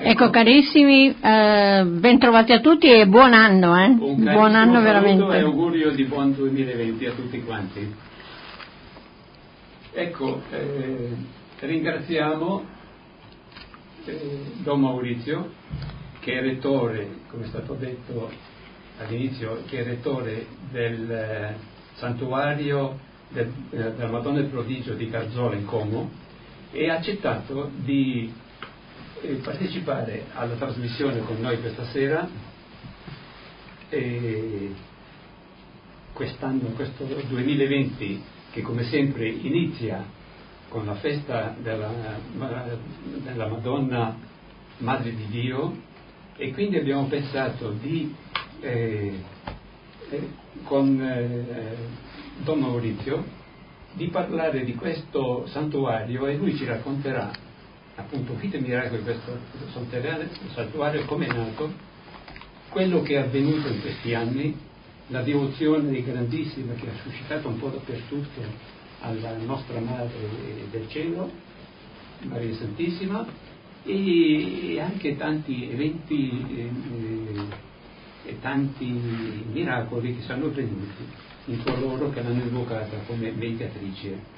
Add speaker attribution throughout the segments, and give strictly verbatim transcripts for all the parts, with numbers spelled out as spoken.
Speaker 1: Ecco carissimi, eh, ben trovati a tutti e buon anno, eh?
Speaker 2: Un
Speaker 1: buon anno veramente.
Speaker 2: E augurio di buon duemilaventi a tutti quanti. Ecco, eh, ringraziamo eh, Don Maurizio, che è rettore, come è stato detto all'inizio, che è rettore del eh, santuario del, eh, della Madonna del Prodigio di Garzola in Como, e ha accettato di eh, partecipare alla trasmissione con noi questa sera. E quest'anno, questo duemilaventi, che come sempre inizia con la festa della, della Madonna Madre di Dio, e quindi abbiamo pensato di eh, eh, con eh, Don Maurizio di parlare di questo santuario, e lui ci racconterà appunto vita e miracoli di questo santuario, come è nato, quello che è avvenuto in questi anni, la devozione grandissima che ha suscitato un po' dappertutto alla nostra Madre del Cielo, Maria Santissima, e anche tanti eventi e, e tanti miracoli che sono avvenuti in coloro che l'hanno invocata come mediatrice.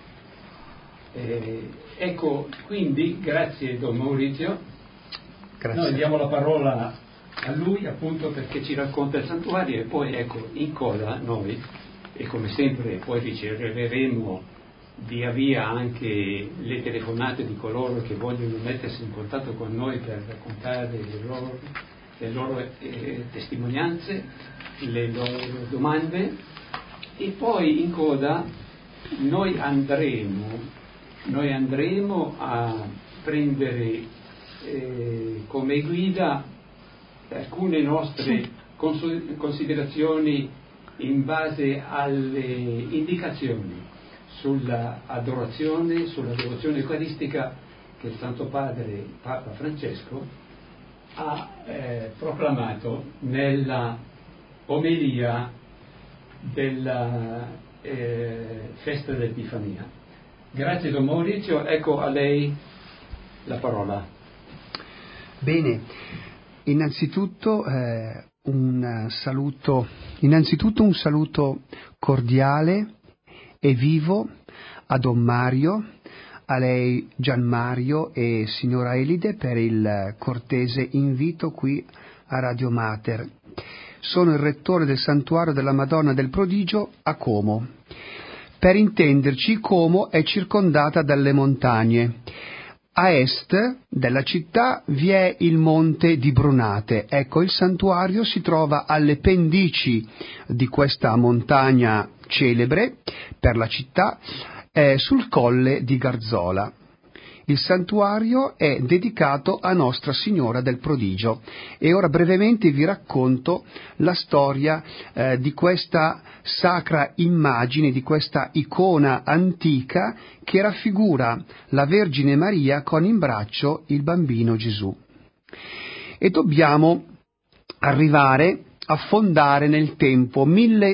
Speaker 2: Eh, ecco, quindi grazie Don Maurizio. Grazie. Noi diamo la parola a lui appunto perché ci racconta il santuario, e poi ecco in coda noi, e come sempre poi riceveremo via via anche le telefonate di coloro che vogliono mettersi in contatto con noi per raccontare le loro, le loro eh, testimonianze, le loro domande, e poi in coda noi andremo noi andremo a prendere eh, come guida alcune nostre considerazioni in base alle indicazioni sulla adorazione, sulla devozione eucaristica che il Santo Padre Papa Francesco ha eh, proclamato nella omelia della eh, festa dell'Epifania. Grazie Don Maurizio, ecco a lei la parola.
Speaker 3: Bene, innanzitutto eh, un saluto, innanzitutto un saluto cordiale e vivo a Don Mario, a lei Gian Mario e signora Elide per il cortese invito qui a Radio Mater. Sono il rettore del santuario della Madonna del Prodigio a Como. Per intenderci, Como è circondata dalle montagne. A est della città vi è il monte di Brunate. Ecco, il santuario si trova alle pendici di questa montagna celebre per la città, eh, sul colle di Garzola. Il santuario è dedicato a Nostra Signora del Prodigio, e ora brevemente vi racconto la storia eh, di questa sacra immagine, di questa icona antica che raffigura la Vergine Maria con in braccio il bambino Gesù. E dobbiamo arrivare a fondare nel tempo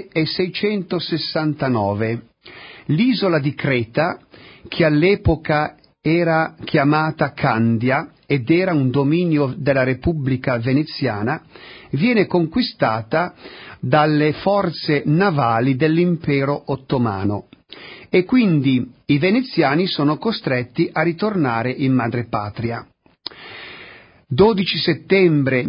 Speaker 3: milleseicentosessantanove l'isola di Creta, che all'epoca era chiamata Candia ed era un dominio della Repubblica Veneziana, viene conquistata dalle forze navali dell'impero ottomano, e quindi i veneziani sono costretti a ritornare in madrepatria. dodici settembre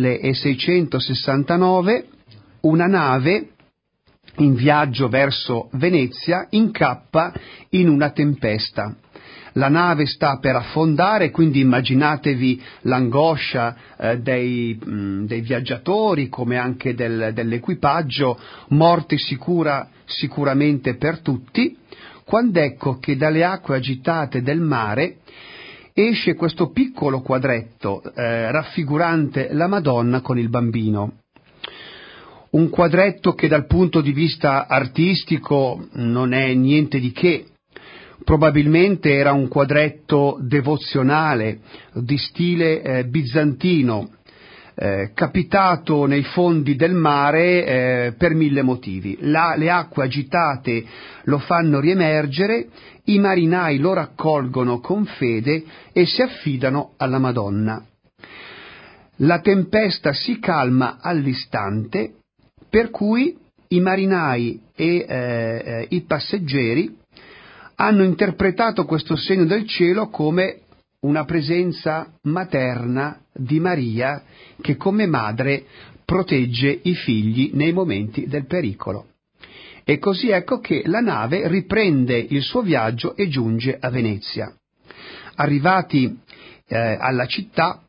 Speaker 3: milleseicentosessantanove una nave in viaggio verso Venezia incappa in una tempesta. La nave sta per affondare, quindi immaginatevi l'angoscia eh, dei, mh, dei viaggiatori, come anche del, dell'equipaggio, morte sicura sicuramente per tutti, quando ecco che dalle acque agitate del mare esce questo piccolo quadretto eh, raffigurante la Madonna con il bambino. Un quadretto che dal punto di vista artistico non è niente di che. Probabilmente era un quadretto devozionale di stile eh, bizantino, eh, capitato nei fondi del mare eh, per mille motivi. La, le acque agitate lo fanno riemergere, i marinai lo raccolgono con fede e si affidano alla Madonna. La tempesta si calma all'istante, per cui i marinai e eh, i passeggeri hanno interpretato questo segno del cielo come una presenza materna di Maria che come madre protegge i figli nei momenti del pericolo. E così ecco che la nave riprende il suo viaggio e giunge a Venezia. Arrivati eh, alla città,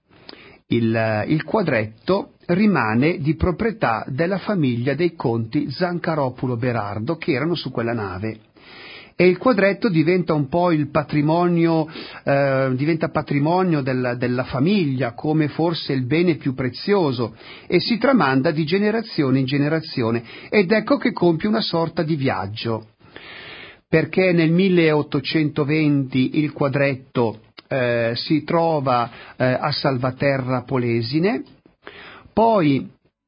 Speaker 3: il, il quadretto rimane di proprietà della famiglia dei conti Zancaropulo Berardo che erano su quella nave. E il quadretto diventa un po' il patrimonio, eh, diventa patrimonio della, della famiglia, come forse il bene più prezioso, e si tramanda di generazione in generazione, ed ecco che compie una sorta di viaggio, perché nel milleottocentoventi il quadretto eh, si trova eh, a Salvaterra Polesine, poi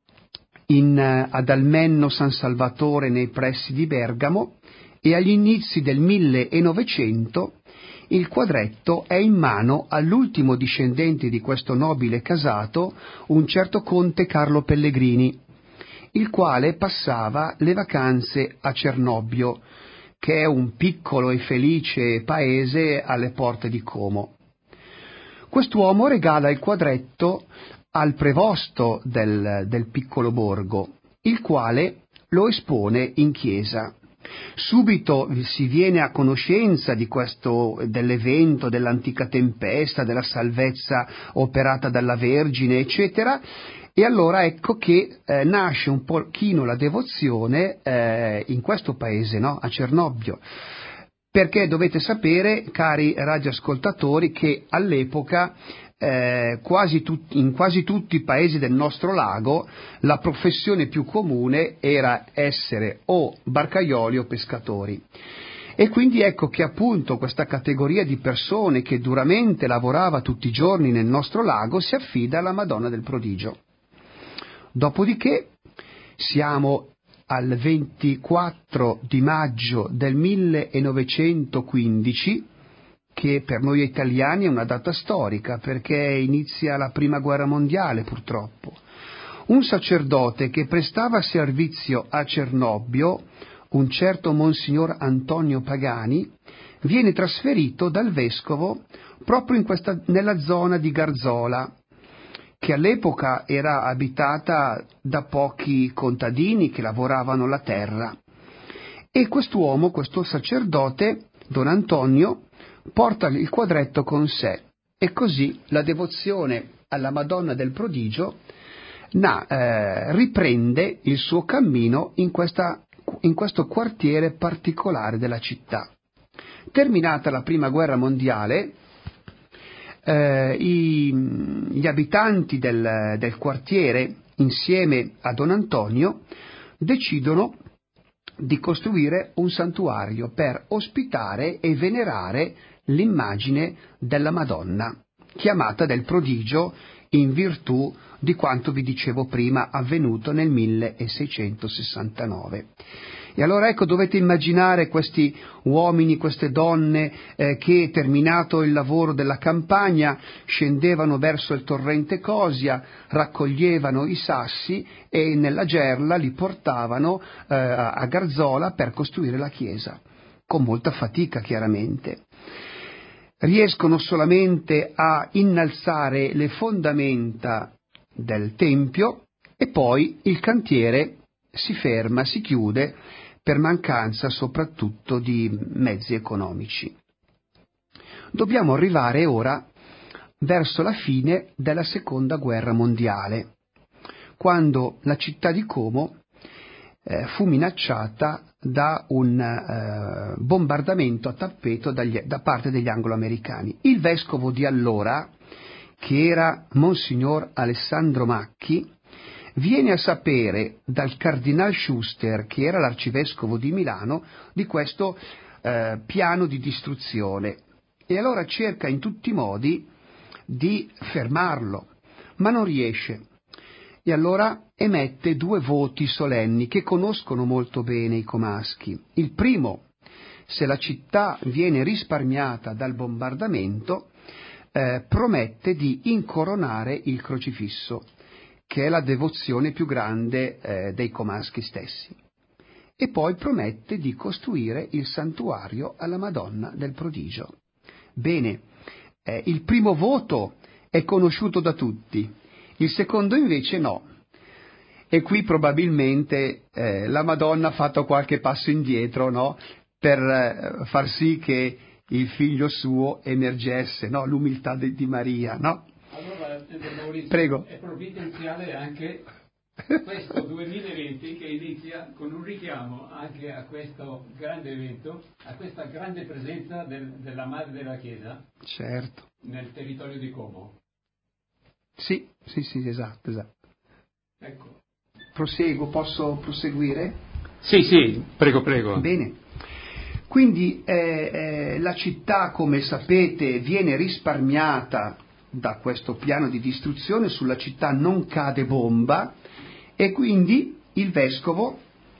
Speaker 3: in, ad Almenno San Salvatore nei pressi di Bergamo, e agli inizi del millenovecento il quadretto è in mano all'ultimo discendente di questo nobile casato, un certo conte Carlo Pellegrini, il quale passava le vacanze a Cernobbio, che è un piccolo e felice paese alle porte di Como. Quest'uomo regala il quadretto al prevosto del, del piccolo borgo, il quale lo espone in chiesa. Subito si viene a conoscenza di questo, dell'evento, dell'antica tempesta, della salvezza operata dalla Vergine, eccetera, e allora ecco che eh, nasce un pochino la devozione eh, in questo paese, no? A Cernobbio, perché dovete sapere, cari radioascoltatori, che all'epoca Eh, quasi tut- in quasi tutti i paesi del nostro lago la professione più comune era essere o barcaioli o pescatori, e quindi ecco che appunto questa categoria di persone che duramente lavorava tutti i giorni nel nostro lago si affida alla Madonna del Prodigio. Dopodiché siamo al ventiquattro di maggio del millenovecentoquindici, che per noi italiani è una data storica, perché inizia la prima guerra mondiale purtroppo. Un sacerdote che prestava servizio a Cernobbio, un certo Monsignor Antonio Pagani, viene trasferito dal vescovo proprio in questa, nella zona di Garzola, che all'epoca era abitata da pochi contadini che lavoravano la terra. E quest'uomo, questo sacerdote, Don Antonio, porta il quadretto con sé, e così la devozione alla Madonna del Prodigio na, eh, riprende il suo cammino in, questa, in questo quartiere particolare della città. Terminata la prima guerra mondiale, eh, i, gli abitanti del, del quartiere, insieme a Don Antonio, decidono di costruire un santuario per ospitare e venerare l'immagine della Madonna, chiamata del Prodigio in virtù di quanto vi dicevo prima avvenuto nel milleseicentosessantanove. E allora ecco, dovete immaginare questi uomini, queste donne eh, che, terminato il lavoro della campagna, scendevano verso il torrente Cosia, raccoglievano i sassi e nella gerla li portavano eh, a Garzola per costruire la chiesa, con molta fatica chiaramente. Riescono solamente a innalzare le fondamenta del tempio e poi il cantiere si ferma, si chiude per mancanza soprattutto di mezzi economici. Dobbiamo arrivare ora verso la fine della seconda guerra mondiale, quando la città di Como eh, fu minacciata da un eh, bombardamento a tappeto dagli, da parte degli anglo-americani. Il vescovo di allora, che era Monsignor Alessandro Macchi, viene a sapere dal cardinal Schuster, che era l'arcivescovo di Milano, di questo eh, piano di distruzione, e allora cerca in tutti i modi di fermarlo, ma non riesce. E allora emette due voti solenni che conoscono molto bene i comaschi. Il primo: se la città viene risparmiata dal bombardamento, eh, promette di incoronare il crocifisso, che è la devozione più grande eh, dei comaschi stessi, e poi promette di costruire il santuario alla Madonna del Prodigio. Bene, eh, il primo voto è conosciuto da tutti, il secondo invece no. E qui probabilmente eh, la Madonna ha fatto qualche passo indietro, no? Per eh, far sì che il figlio suo emergesse, no? L'umiltà di, di Maria, no?
Speaker 2: Allora, Maurizio,
Speaker 3: prego.
Speaker 2: È provvidenziale anche questo duemilaventi che inizia con un richiamo anche a questo grande evento, a questa grande presenza del, della Madre della Chiesa,
Speaker 3: certo,
Speaker 2: nel territorio di Como.
Speaker 3: Sì, sì, sì, esatto, esatto.
Speaker 2: Ecco.
Speaker 3: Proseguo, posso proseguire?
Speaker 2: Sì, sì, prego, prego.
Speaker 3: Bene. Quindi eh, eh, la città, come sapete, viene risparmiata da questo piano di distruzione, sulla città non cade bomba, e quindi il vescovo,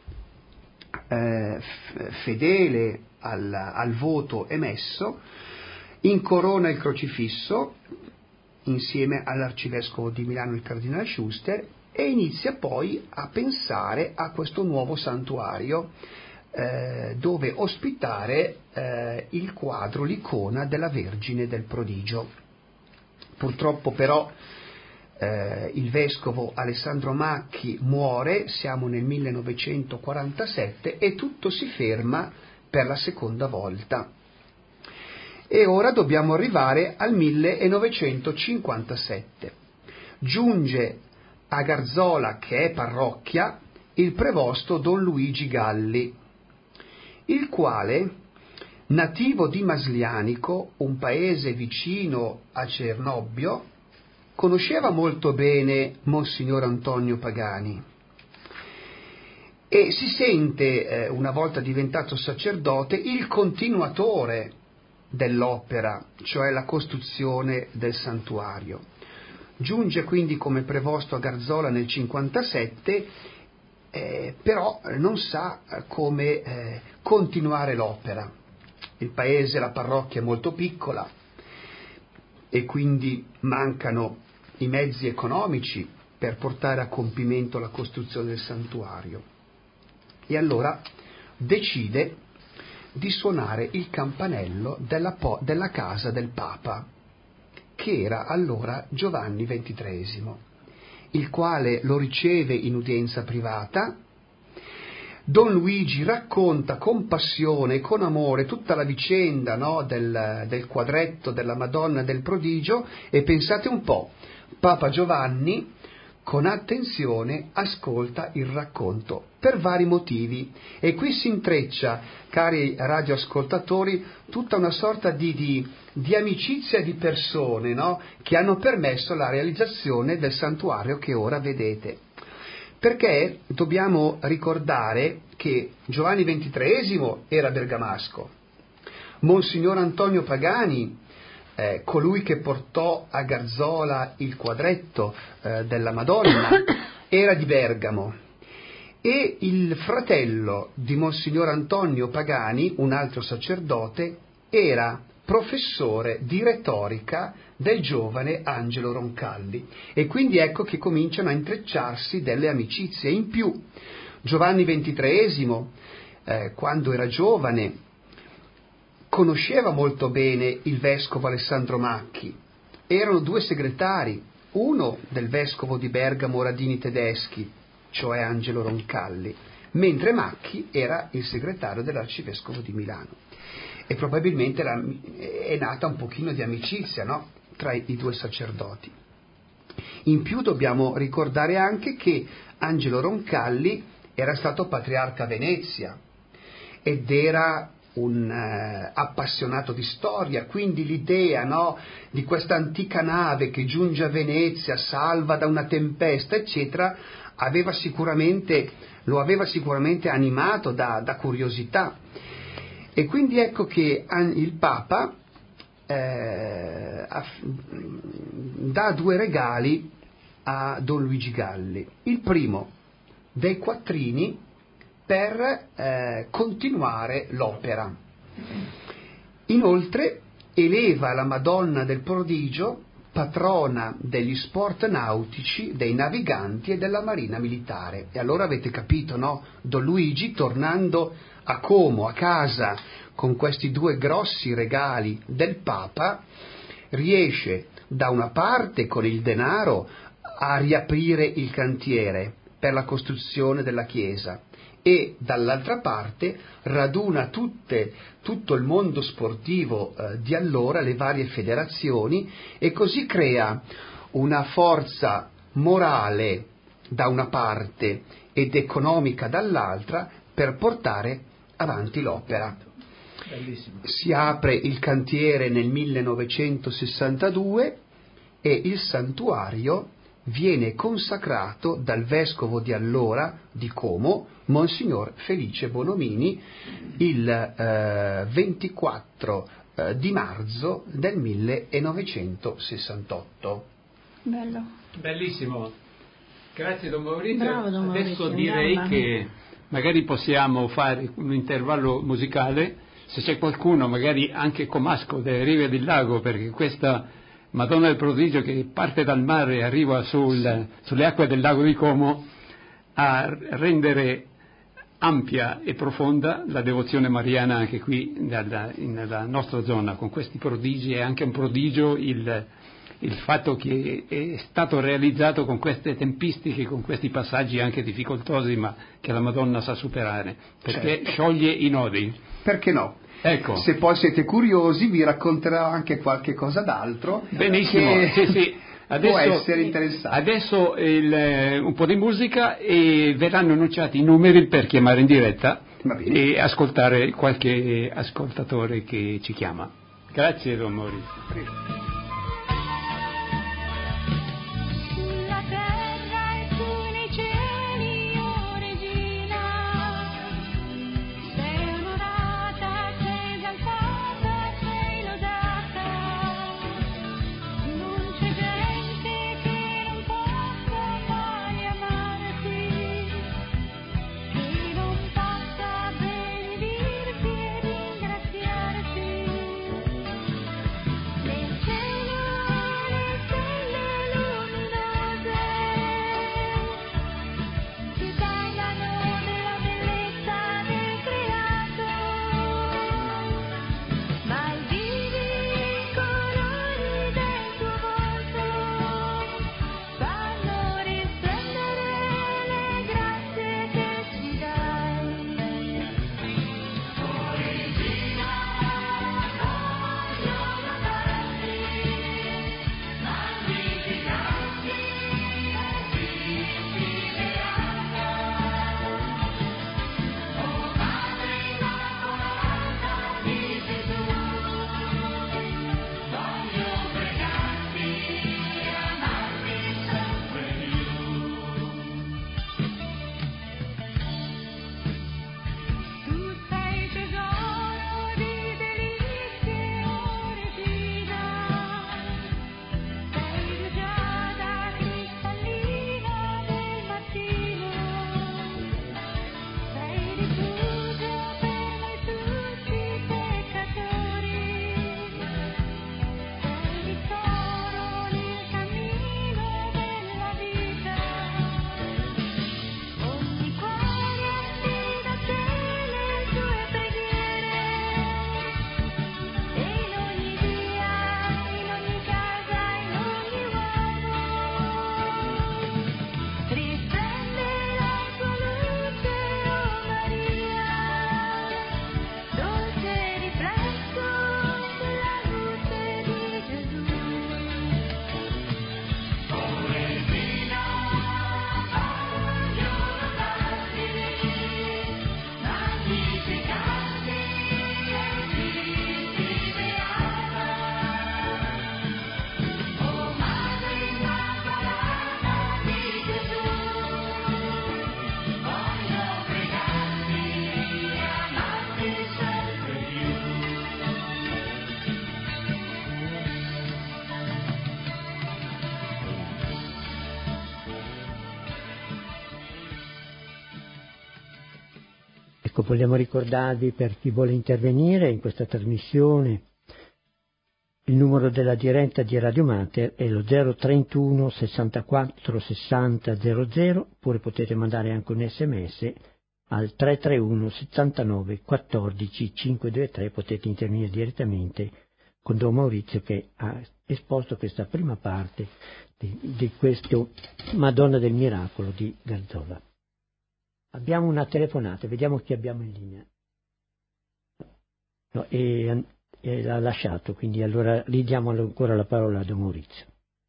Speaker 3: eh, f- fedele al, al voto emesso, incorona il crocifisso insieme all'arcivescovo di Milano, il cardinale Schuster, e inizia poi a pensare a questo nuovo santuario eh, dove ospitare eh, il quadro, l'icona della Vergine del Prodigio. Purtroppo però eh, il vescovo Alessandro Macchi muore, siamo nel millenovecentoquarantasette, e tutto si ferma per la seconda volta. E ora dobbiamo arrivare al millenovecentocinquantasette. Giunge a Garzola, che è parrocchia, il prevosto Don Luigi Galli, il quale, nativo di Maslianico, un paese vicino a Cernobbio, conosceva molto bene Monsignor Antonio Pagani e si sente, eh, una volta diventato sacerdote, il continuatore dell'opera, cioè la costruzione del santuario. Giunge quindi come prevosto a Garzola nel cinquantasette, eh, però non sa come eh, continuare l'opera. Il paese, la parrocchia è molto piccola e quindi mancano i mezzi economici per portare a compimento la costruzione del santuario. E allora decide di suonare il campanello della, po- della casa del Papa, che era allora Giovanni ventitreesimo, il quale lo riceve in udienza privata. Don Luigi racconta con passione e con amore tutta la vicenda, no, del, del quadretto della Madonna del Prodigio, e pensate un po', Papa Giovanni con attenzione ascolta il racconto per vari motivi, e qui si intreccia, cari radioascoltatori, tutta una sorta di, di, di amicizia di persone, no? Che hanno permesso la realizzazione del santuario che ora vedete. Perché dobbiamo ricordare che Giovanni ventitreesimo era bergamasco, Monsignor Antonio Pagani, eh, colui che portò a Garzola il quadretto eh, della Madonna, era di Bergamo, e il fratello di Monsignor Antonio Pagani, un altro sacerdote, era professore di retorica del giovane Angelo Roncalli, e quindi ecco che cominciano a intrecciarsi delle amicizie. In più Giovanni ventitreesimo, eh, quando era giovane, conosceva molto bene il vescovo Alessandro Macchi. Erano due segretari, uno del vescovo di Bergamo Radini Tedeschi, cioè Angelo Roncalli, mentre Macchi era il segretario dell'arcivescovo di Milano. E probabilmente la, è nata un pochino di amicizia, no? Tra i, i due sacerdoti. In più dobbiamo ricordare anche che Angelo Roncalli era stato patriarca a Venezia ed era un eh, appassionato di storia, quindi l'idea, no, di questa antica nave che giunge a Venezia, salva da una tempesta, eccetera, aveva sicuramente, lo aveva sicuramente animato da, da curiosità. E quindi ecco che il Papa eh, dà due regali a Don Luigi Galli. Il primo, dei quattrini per eh, continuare l'opera. Inoltre eleva la Madonna del Prodigio patrona degli sport nautici, dei naviganti e della marina militare. E allora avete capito, no? Don Luigi, tornando a Como, a casa, con questi due grossi regali del Papa, riesce da una parte con il denaro a riaprire il cantiere per la costruzione della chiesa e dall'altra parte raduna tutte, tutto il mondo sportivo eh, di allora, le varie federazioni, e così crea una forza morale da una parte ed economica dall'altra per portare avanti l'opera.
Speaker 2: Bellissimo.
Speaker 3: Si apre il cantiere nel millenovecentosessantadue e il santuario viene consacrato dal vescovo di allora di Como, Monsignor Felice Bonomini, il eh, ventiquattro eh, di marzo del millenovecentosessantotto.
Speaker 1: Bello.
Speaker 2: Bellissimo. Grazie Don Maurizio.
Speaker 1: Bravo, Don
Speaker 2: Adesso
Speaker 1: Maurizio,
Speaker 2: direi
Speaker 1: andiamo.
Speaker 2: che magari possiamo fare un intervallo musicale, se c'è qualcuno, magari anche comasco delle rive del lago, perché questa Madonna del Prodigio che parte dal mare e arriva sul, sulle acque del lago di Como a rendere ampia e profonda la devozione mariana anche qui nella, nella nostra zona. Con questi prodigi è anche un prodigio il, il fatto che è stato realizzato con queste tempistiche, con questi passaggi anche difficoltosi, ma che la Madonna sa superare, perché
Speaker 3: certo.
Speaker 2: Scioglie i nodi.
Speaker 3: Perché no?
Speaker 2: Ecco.
Speaker 3: Se poi siete curiosi vi racconterò anche qualche cosa d'altro.
Speaker 2: Benissimo,
Speaker 3: che
Speaker 2: sì, sì. Adesso,
Speaker 3: può essere interessante.
Speaker 2: Adesso il, un po' di musica e verranno annunciati i numeri per chiamare in diretta e ascoltare qualche ascoltatore che ci chiama. Grazie Don Maurizio.
Speaker 3: Prego.
Speaker 4: Ecco, vogliamo ricordarvi, per chi vuole intervenire in questa trasmissione, Il numero della diretta di Radio Mater è lo zero trentuno sessantaquattro sessanta zero zero, oppure potete mandare anche un sms al tre tre uno settantanove quattordici cinquecentoventitré, potete intervenire direttamente con Don Maurizio che ha esposto questa prima parte di, di questo Madonna del Miracolo di Garzola. Abbiamo una telefonata, vediamo chi abbiamo in linea. No, e, e l'ha lasciato, quindi allora ridiamo ancora la parola a Don Maurizio.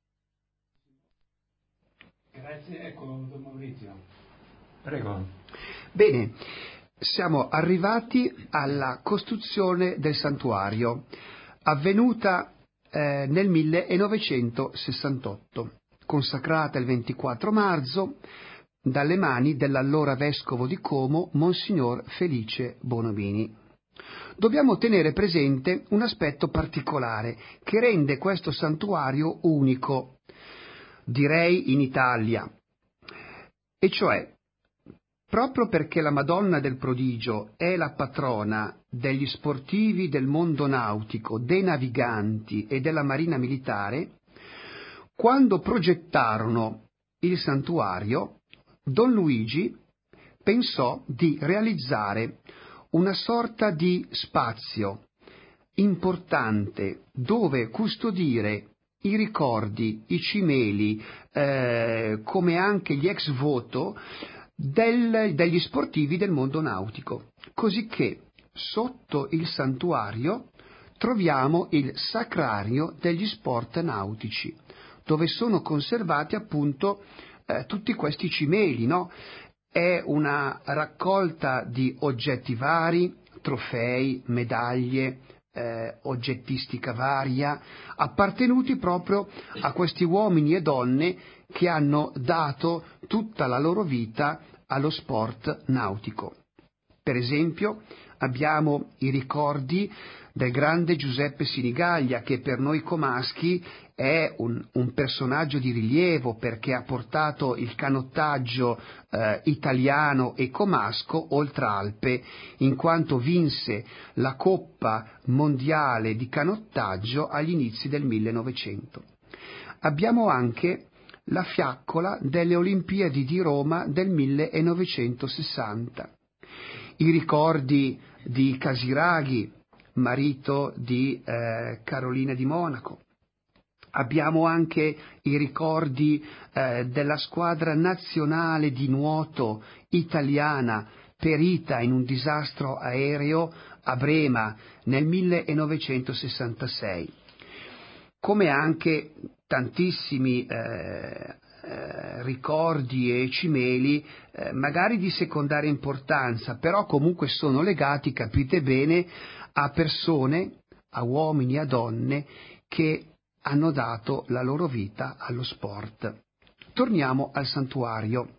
Speaker 2: Grazie, ecco Don Maurizio. Prego.
Speaker 3: Bene, siamo arrivati alla costruzione del santuario, avvenuta eh, nel millenovecentosessantotto, consacrata il ventiquattro marzo dalle mani dell'allora vescovo di Como, Monsignor Felice Bonomini. Dobbiamo tenere presente un aspetto particolare che rende questo santuario unico, direi in Italia, e cioè proprio perché la Madonna del Prodigio è la patrona degli sportivi del mondo nautico, dei naviganti e della marina militare, quando progettarono il santuario, Don Luigi pensò di realizzare una sorta di spazio importante dove custodire i ricordi, i cimeli, eh, come anche gli ex voto del, degli sportivi del mondo nautico, cosicché sotto il santuario troviamo il sacrario degli sport nautici, dove sono conservati appunto eh, tutti questi cimeli, no? È una raccolta di oggetti vari, trofei, medaglie, eh, oggettistica varia, appartenuti proprio a questi uomini e donne che hanno dato tutta la loro vita allo sport nautico. Per esempio abbiamo i ricordi del grande Giuseppe Sinigaglia, che per noi comaschi è un, un personaggio di rilievo perché ha portato il canottaggio eh, italiano e comasco oltre Alpe, in quanto vinse la Coppa Mondiale di canottaggio agli inizi del millenovecento. Abbiamo anche la fiaccola delle Olimpiadi di Roma del millenovecentosessanta, i ricordi di Casiraghi, marito di eh, Carolina di Monaco. Abbiamo anche i ricordi eh, della squadra nazionale di nuoto italiana perita in un disastro aereo a Brema nel millenovecentosessantasei, come anche tantissimi eh, eh, ricordi e cimeli eh, magari di secondaria importanza, però comunque sono legati, capite bene, a persone, a uomini, a donne che hanno dato la loro vita allo sport. Torniamo al santuario.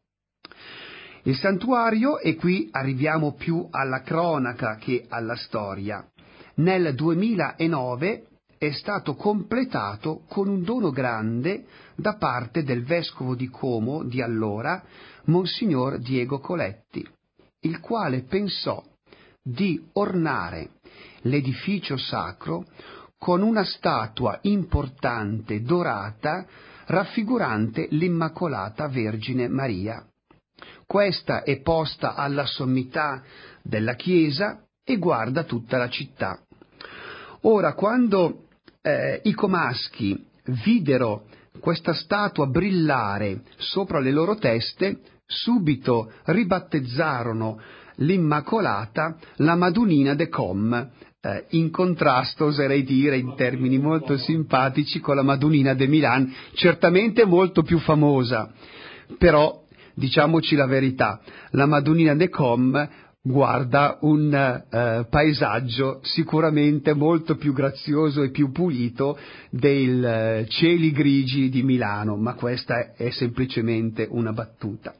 Speaker 3: Il santuario, e qui arriviamo più alla cronaca che alla storia, nel duemilanove è stato completato con un dono grande da parte del vescovo di Como di allora, Monsignor Diego Coletti, il quale pensò di ornare l'edificio sacro con una statua importante dorata raffigurante l'Immacolata Vergine Maria. Questa è posta alla sommità della chiesa e guarda tutta la città. Ora, quando eh, i comaschi videro questa statua brillare sopra le loro teste, subito ribattezzarono l'Immacolata la Madunina de Com, eh, in contrasto, oserei dire, in termini molto simpatici, con la Madunina de Milan, certamente molto più famosa, però diciamoci la verità, la Madunina de Com guarda un eh, paesaggio sicuramente molto più grazioso e più pulito dei eh, cieli grigi di Milano, ma questa è semplicemente una battuta.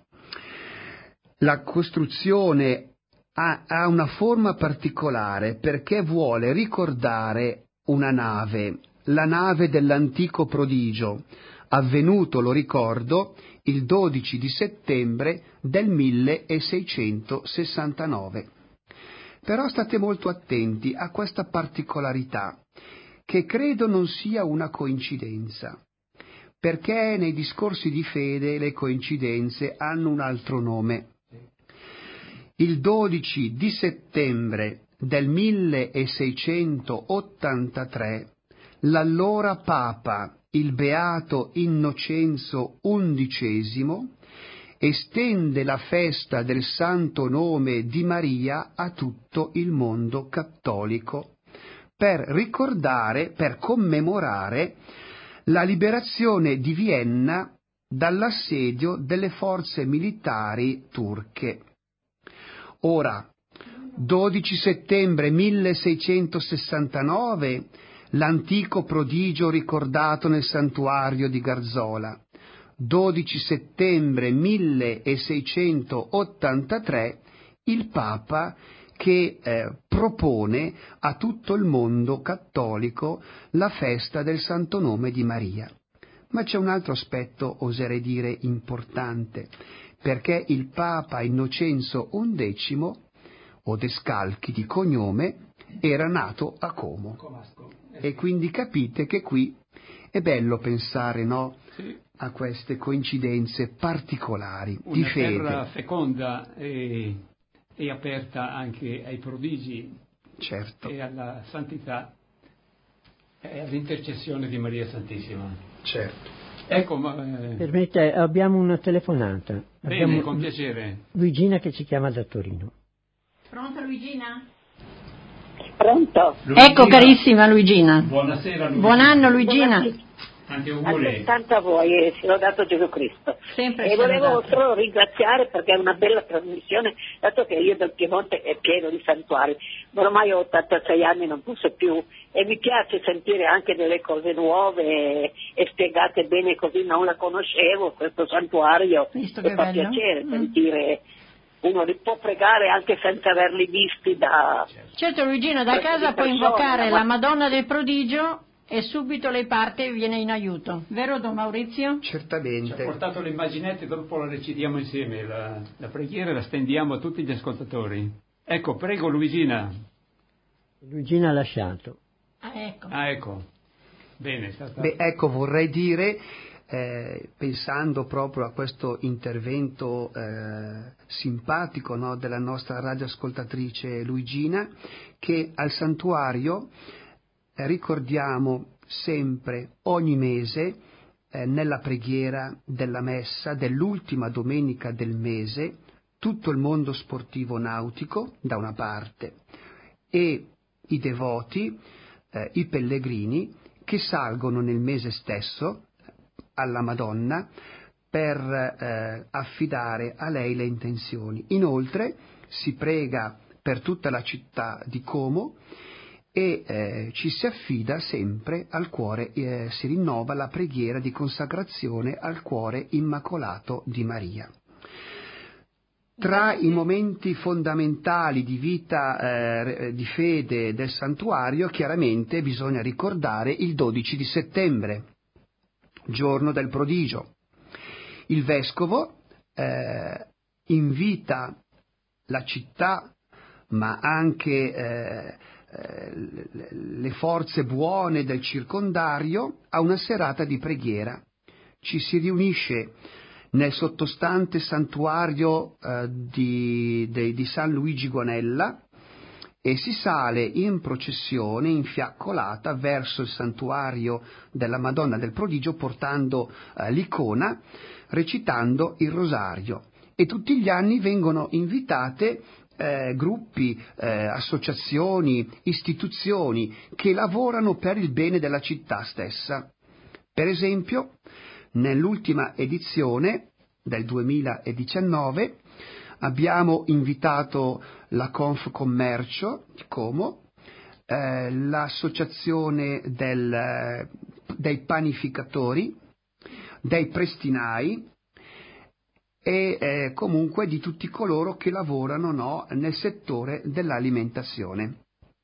Speaker 3: La costruzione ha, ha una forma particolare perché vuole ricordare una nave, la nave dell'antico prodigio, avvenuto, lo ricordo, il dodici di settembre del milleseicentosessantanove. Però state molto attenti a questa particolarità, che credo non sia una coincidenza, perché nei discorsi di fede le coincidenze hanno un altro nome. Il dodici di settembre del milleseicentottantatré l'allora Papa, il Beato Innocenzo undicesimo, estende la festa del Santo Nome di Maria a tutto il mondo cattolico per ricordare, per commemorare la liberazione di Vienna dall'assedio delle forze militari turche. Ora, dodici settembre milleseicentosessantanove, l'antico prodigio ricordato nel santuario di Garzola. dodici settembre milleseicentottantatré, il Papa che eh, propone a tutto il mondo cattolico la festa del Santo Nome di Maria. Ma c'è un altro aspetto, oserei dire, importante, perché il Papa Innocenzo undicesimo, o Descalchi di cognome, era nato a Como. E quindi capite che qui è bello pensare, no,
Speaker 2: sì,
Speaker 3: a queste coincidenze particolari
Speaker 2: una
Speaker 3: di fede.
Speaker 2: Una terra feconda e, e aperta anche ai prodigi,
Speaker 3: certo,
Speaker 2: e alla santità e all'intercessione di Maria Santissima.
Speaker 3: Certo.
Speaker 2: Ecco, ma, eh...
Speaker 4: Permette, abbiamo una telefonata.
Speaker 2: Bene,
Speaker 4: abbiamo
Speaker 2: con piacere.
Speaker 4: Luigina che ci chiama da Torino.
Speaker 1: Pronto Luigina?
Speaker 5: Pronto?
Speaker 2: Luigina.
Speaker 1: Ecco carissima Luigina.
Speaker 2: Buonasera Luigina.
Speaker 1: Buon anno Luigina.
Speaker 5: Buonasera.
Speaker 2: Tanti auguri.
Speaker 5: Altrettanto a voi e sia lodato Gesù Cristo.
Speaker 1: Sempre
Speaker 5: e volevo
Speaker 1: lodato.
Speaker 5: solo ringraziare perché è una bella trasmissione, dato che io del Piemonte è pieno di santuari, ma ormai ho ottantasei anni, non posso più, e mi piace sentire anche delle cose nuove e, e spiegate bene, così non la conoscevo questo santuario.
Speaker 1: Visto
Speaker 5: E
Speaker 1: che
Speaker 5: fa
Speaker 1: bello.
Speaker 5: piacere
Speaker 1: Mm.
Speaker 5: sentire, uno li può pregare anche senza averli visti da...
Speaker 1: Certo Luigina, da casa puoi
Speaker 5: persone,
Speaker 1: invocare
Speaker 5: ma-
Speaker 1: la Madonna del Prodigio e subito lei parte e viene in aiuto. Vero Don Maurizio?
Speaker 2: Ci ha
Speaker 3: Certamente.
Speaker 2: portato le immaginette, dopo la recitiamo insieme, la, la preghiera la stendiamo a tutti gli ascoltatori. Ecco, prego Luigina.
Speaker 4: Luigina ha lasciato.
Speaker 1: Ah, ecco.
Speaker 2: Ah, ecco. Bene, è stata...
Speaker 3: Beh, ecco, vorrei dire, eh, pensando proprio a questo intervento eh, simpatico, no, della nostra radioascoltatrice Luigina, che al santuario eh, ricordiamo sempre, ogni mese, eh, nella preghiera della messa dell'ultima domenica del mese, tutto il mondo sportivo nautico, da una parte, e i devoti, eh, i pellegrini, che salgono nel mese stesso alla Madonna per eh, affidare a lei le intenzioni. Inoltre si prega per tutta la città di Como e eh, ci si affida sempre al cuore, eh, si rinnova la preghiera di consacrazione al cuore immacolato di Maria. Tra i momenti fondamentali di vita eh, di fede del santuario, chiaramente bisogna ricordare il dodici di settembre, giorno del prodigio. Il vescovo eh, invita la città, ma anche eh, le forze buone del circondario, a una serata di preghiera. Ci si riunisce nel sottostante santuario eh, di, de, di San Luigi Guanella e si sale in processione infiaccolata verso il santuario della Madonna del Prodigio, portando eh, l'icona, recitando il rosario, e tutti gli anni vengono invitate eh, gruppi, eh, associazioni, istituzioni che lavorano per il bene della città stessa. Per esempio, nell'ultima edizione del duemiladiciannove abbiamo invitato la Confcommercio di Como, eh, l'associazione del, dei panificatori, dei prestinai e eh, comunque di tutti coloro che lavorano, no, nel settore dell'alimentazione.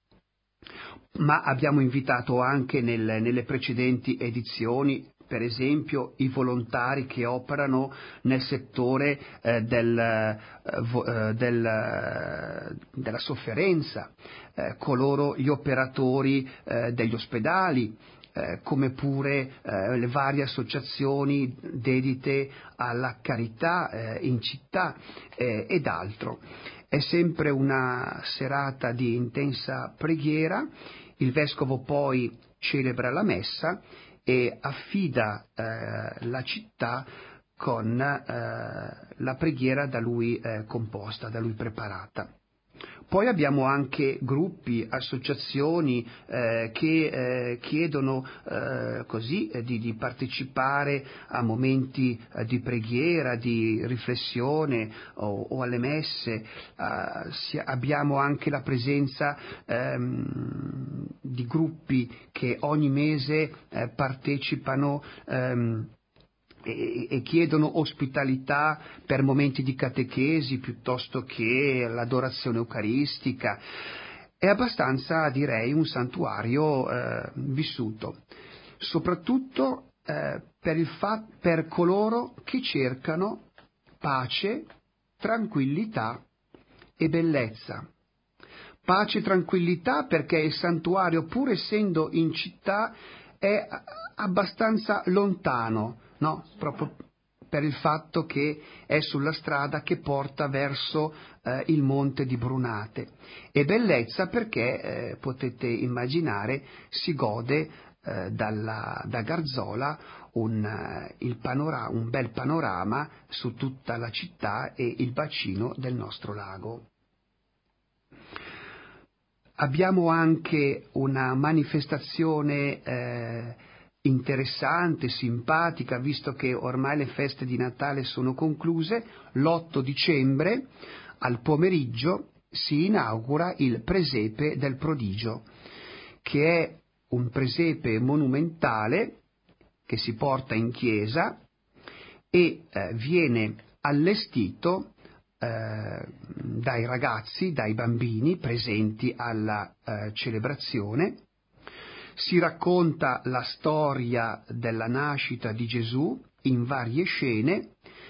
Speaker 3: Ma abbiamo invitato anche nel, nelle precedenti edizioni, per esempio, i volontari che operano nel settore eh, del, eh, vo, eh, del, della sofferenza, eh, coloro, gli operatori eh, degli ospedali, eh, come pure eh, le varie associazioni dedite alla carità eh, in città eh, ed altro. È sempre una serata di intensa preghiera, il vescovo poi celebra la messa e affida eh, la città con eh, la preghiera da lui eh, composta, da lui preparata. Poi abbiamo anche gruppi, associazioni eh, che eh, chiedono eh, così eh, di, di partecipare a momenti eh, di preghiera, di riflessione o, o alle messe. Eh, si, abbiamo anche la presenza ehm, di gruppi che ogni mese eh, partecipano ehm, e chiedono ospitalità per momenti di catechesi piuttosto che l'adorazione eucaristica. È abbastanza, direi, un santuario eh, vissuto, soprattutto eh, per, il fa- per coloro che cercano pace, tranquillità e bellezza. Pace e tranquillità perché il santuario, pur essendo in città, è abbastanza lontano, no? Proprio per il fatto che è sulla strada che porta verso eh, il monte di Brunate. E bellezza perché, eh, potete immaginare, si gode eh, dalla, da Garzola un, uh, il panorama, un bel panorama su tutta la città e il bacino del nostro lago. Abbiamo anche una manifestazione eh, interessante, simpatica, visto che ormai le feste di Natale sono concluse. L'otto dicembre al pomeriggio si inaugura il presepe del Prodigio, che è un presepe monumentale che si porta in chiesa e eh, viene allestito eh, dai ragazzi, dai bambini presenti alla eh, celebrazione. Si racconta la storia della nascita di Gesù in varie scene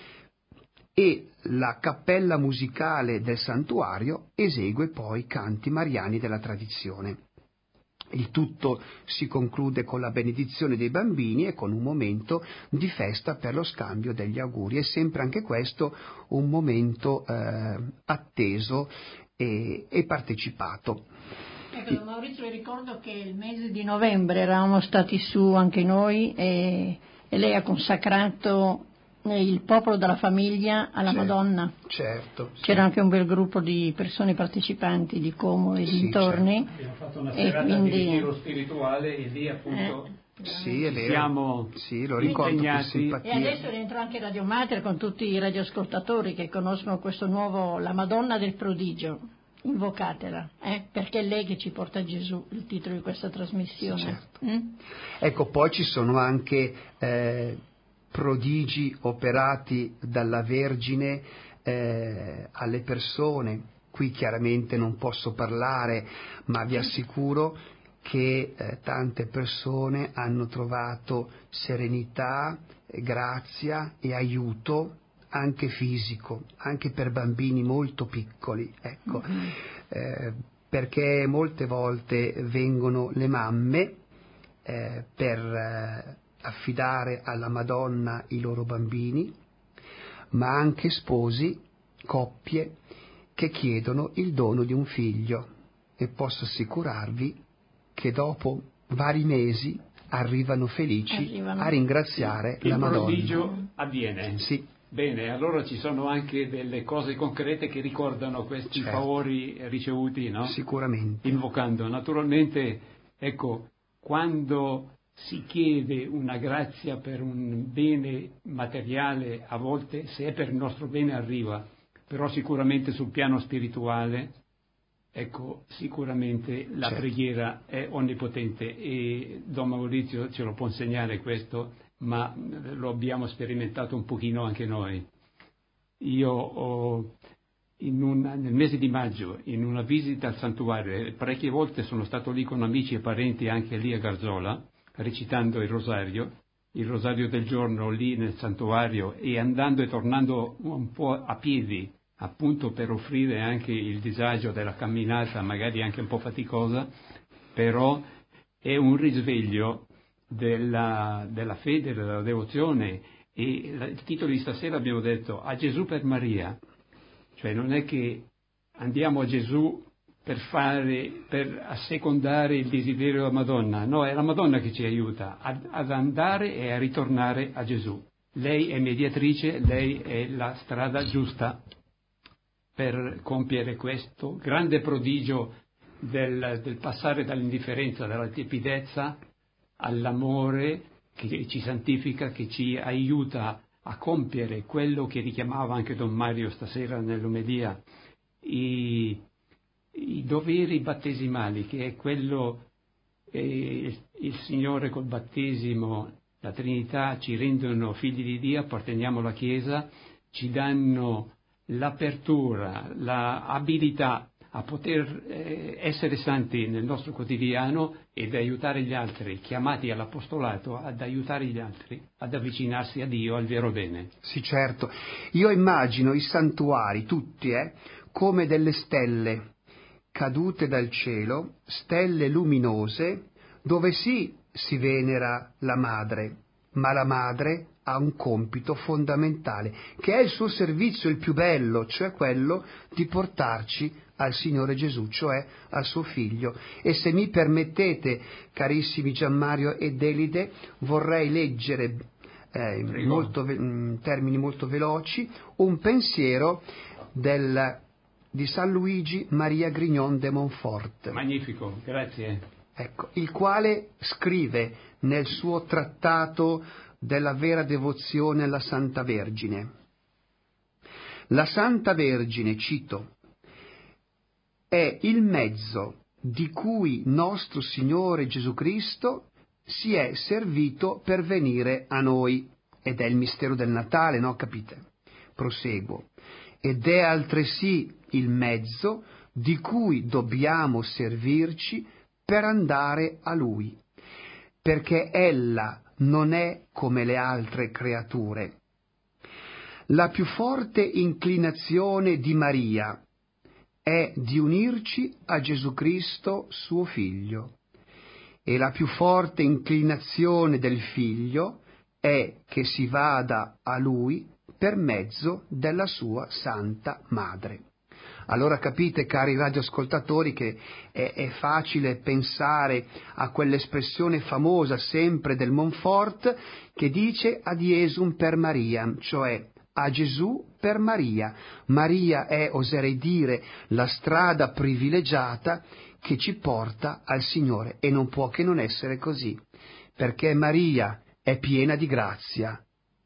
Speaker 3: e la cappella musicale del santuario esegue poi canti mariani della tradizione. Il tutto si conclude con la benedizione dei bambini e con un momento di festa per lo scambio degli auguri. È sempre anche questo un momento eh, atteso e, e partecipato.
Speaker 1: Ecco, Don Maurizio, le ricordo che il mese di novembre eravamo stati su anche noi e, e lei ha consacrato il popolo della famiglia alla
Speaker 3: certo,
Speaker 1: Madonna.
Speaker 3: Certo.
Speaker 1: C'era
Speaker 3: sì.
Speaker 1: anche un bel gruppo di persone partecipanti di Como e
Speaker 3: sì,
Speaker 1: dintorni.
Speaker 3: Certo.
Speaker 2: Abbiamo fatto una
Speaker 1: e
Speaker 2: serata
Speaker 1: quindi...
Speaker 2: di ritiro spirituale e lì appunto...
Speaker 1: Eh.
Speaker 3: Sì, è vero.
Speaker 2: Siamo
Speaker 3: sì, lo ricordo con simpatia.
Speaker 1: E adesso dentro anche Radio Mater con tutti i radioascoltatori che conoscono questo nuovo La Madonna del Prodigio. Invocatela, eh? Perché è lei che ci porta a Gesù, il titolo di questa trasmissione.
Speaker 3: Sì, certo.
Speaker 1: mm?
Speaker 3: Ecco, poi ci sono anche eh, prodigi operati dalla Vergine eh, alle persone. Qui chiaramente non posso parlare, ma vi assicuro che eh, tante persone hanno trovato serenità, grazia e aiuto anche fisico, anche per bambini molto piccoli, ecco, mm-hmm. eh, perché molte volte vengono le mamme eh, per eh, affidare alla Madonna i loro bambini, ma anche sposi, coppie che chiedono il dono di un figlio, e posso assicurarvi che dopo vari mesi arrivano felici arrivano. a ringraziare
Speaker 2: sì.
Speaker 3: la Madonna.
Speaker 2: Il prodigio avviene.
Speaker 3: Sì.
Speaker 2: Bene, allora ci sono anche delle cose concrete che ricordano questi
Speaker 3: certo.
Speaker 2: favori ricevuti, no?
Speaker 3: Sicuramente.
Speaker 2: Invocando. Naturalmente, ecco, quando si chiede una grazia per un bene materiale, a volte, se è per il nostro bene, arriva, però sicuramente sul piano spirituale, ecco, sicuramente la certo. preghiera è onnipotente e Don Maurizio ce lo può insegnare questo, ma lo abbiamo sperimentato un pochino anche noi. Io ho, in una, nel mese di maggio, in una visita al santuario, parecchie volte sono stato lì con amici e parenti anche lì a Garzola, recitando il rosario, il rosario del giorno lì nel santuario e andando e tornando un po' a piedi appunto per offrire anche il disagio della camminata, magari anche un po' faticosa, però è un risveglio della, della fede, della devozione. E il titolo di stasera abbiamo detto a Gesù per Maria, cioè non è che andiamo a Gesù per fare, per assecondare il desiderio della Madonna, no, è la Madonna che ci aiuta ad, ad andare e a ritornare a Gesù. Lei è mediatrice, lei è la strada giusta per compiere questo grande prodigio del, del passare dall'indifferenza, dalla tiepidezza all'amore che ci santifica, che ci aiuta a compiere quello che richiamava anche Don Mario stasera nell'omelia, i, i doveri battesimali, che è quello eh, il Signore col battesimo, la Trinità ci rendono figli di Dio, apparteniamo alla Chiesa, ci danno l'apertura, l'abilità a poter eh, essere santi nel nostro quotidiano ed aiutare gli altri, chiamati all'apostolato ad aiutare gli altri ad avvicinarsi a Dio, al vero bene.
Speaker 3: Sì, certo. Io immagino i santuari, tutti, eh, come delle stelle cadute dal cielo, stelle luminose, dove sì si venera la madre, ma la madre ha un compito fondamentale, che è il suo servizio, il più bello, cioè quello di portarci al Signore Gesù, cioè al suo figlio. E se mi permettete, carissimi Gianmario ed Elide, vorrei leggere eh, molto, in termini molto veloci un pensiero del, di San Luigi Maria Grignon de Montfort.
Speaker 2: Magnifico, grazie.
Speaker 3: Ecco, il quale scrive nel suo trattato della vera devozione alla Santa Vergine: la Santa Vergine, cito, è il mezzo di cui nostro Signore Gesù Cristo si è servito per venire a noi, ed è il mistero del Natale, no? Capite? Proseguo. Ed è altresì il mezzo di cui dobbiamo servirci per andare a Lui, perché ella non è come le altre creature. La più forte inclinazione di Maria è di unirci a Gesù Cristo, suo Figlio, e la più forte inclinazione del Figlio è che si vada a Lui per mezzo della sua Santa Madre. Allora capite, cari radioascoltatori, che è, è facile pensare a quell'espressione famosa sempre del Montfort che dice ad Iesum per Mariam, cioè a Gesù per Maria. Maria è, oserei dire, la strada privilegiata che ci porta al Signore, e non può che non essere così, perché Maria è piena di grazia,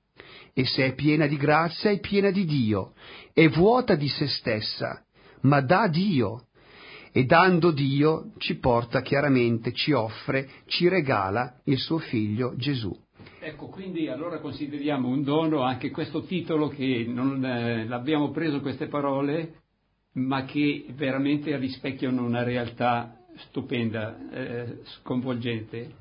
Speaker 3: e se è piena di grazia è piena di Dio, è vuota di se stessa, ma dà Dio, e dando Dio ci porta chiaramente, ci offre, ci regala il suo figlio Gesù.
Speaker 2: Ecco, quindi allora consideriamo un dono anche questo titolo, che non eh, l'abbiamo preso queste parole, ma che veramente rispecchiano una realtà stupenda, eh, sconvolgente,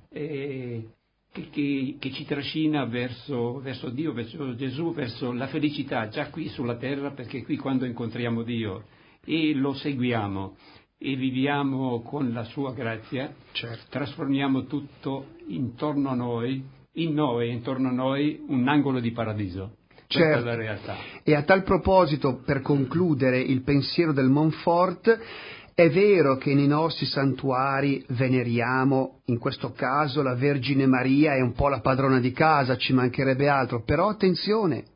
Speaker 2: eh, che, che, che ci trascina verso, verso Dio, verso Gesù, verso la felicità già qui sulla terra, perché qui quando incontriamo Dio e lo seguiamo e viviamo con la sua grazia,
Speaker 3: certo,
Speaker 2: trasformiamo tutto intorno a noi, in noi, intorno a noi, un angolo di paradiso. Questa
Speaker 3: certo.
Speaker 2: è la realtà.
Speaker 3: E a tal proposito, per concludere il pensiero del Montfort, è vero che nei nostri santuari veneriamo, in questo caso, la Vergine Maria, è un po' la padrona di casa, ci mancherebbe altro, però attenzione,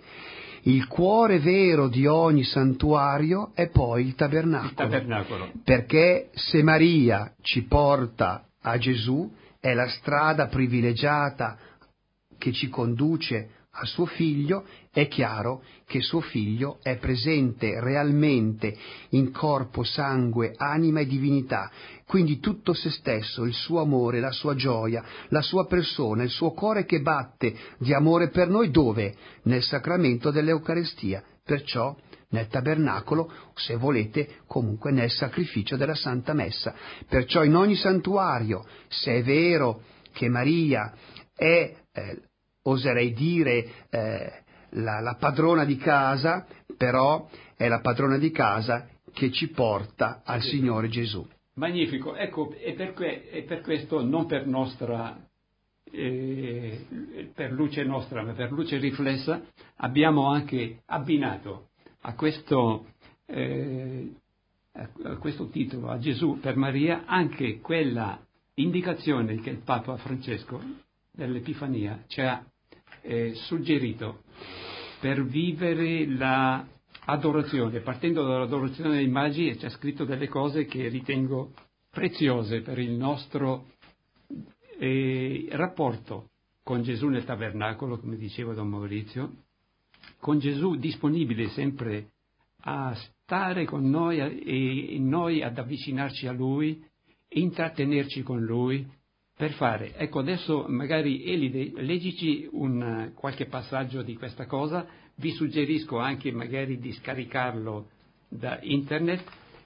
Speaker 3: il cuore vero di ogni santuario è poi il tabernacolo.
Speaker 2: Il tabernacolo.
Speaker 3: Perché se Maria ci porta a Gesù, è la strada privilegiata che ci conduce a suo figlio, è chiaro che suo figlio è presente realmente in corpo, sangue, anima e divinità, quindi tutto se stesso, il suo amore, la sua gioia, la sua persona, il suo cuore che batte di amore per noi, dove? Nel sacramento dell'Eucarestia, perciò nel tabernacolo, se volete, comunque nel sacrificio della Santa Messa. Perciò in ogni santuario, se è vero che Maria è, eh, oserei dire, eh, la, la padrona di casa, però è la padrona di casa che ci porta al sì. Signore Gesù.
Speaker 2: Magnifico, ecco, e per, que- e per questo non per nostra, eh, per luce nostra, ma per luce riflessa, abbiamo anche abbinato a questo, eh, a questo titolo, a Gesù per Maria, anche quella indicazione che il Papa Francesco dell'Epifania ci ha eh, suggerito per vivere la adorazione. Partendo dall'adorazione dei magi c'è scritto delle cose che ritengo preziose per il nostro eh, rapporto con Gesù nel tabernacolo, come diceva Don Maurizio, con Gesù disponibile sempre a stare con noi e noi ad avvicinarci a Lui, intrattenerci con Lui, per fare. Ecco, adesso magari Elide, leggici un, qualche passaggio di questa cosa, vi suggerisco anche magari di scaricarlo da internet